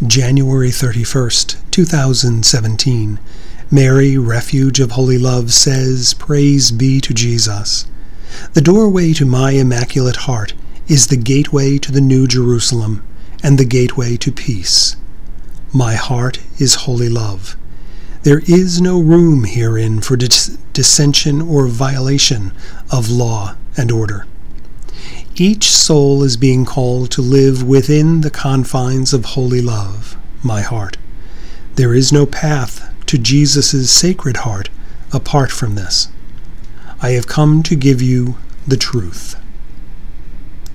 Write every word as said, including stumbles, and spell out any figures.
January thirty-first, two thousand seventeen. Mary, Refuge of Holy Love, says, Praise be to Jesus. The doorway to my Immaculate Heart is the gateway to the New Jerusalem and the gateway to peace. My heart is holy love. There is no room herein for dis- dissension or violation of law and order. Each soul is being called to live within the confines of holy love, my heart. There is no path to Jesus' sacred heart apart from this. I have come to give you the truth.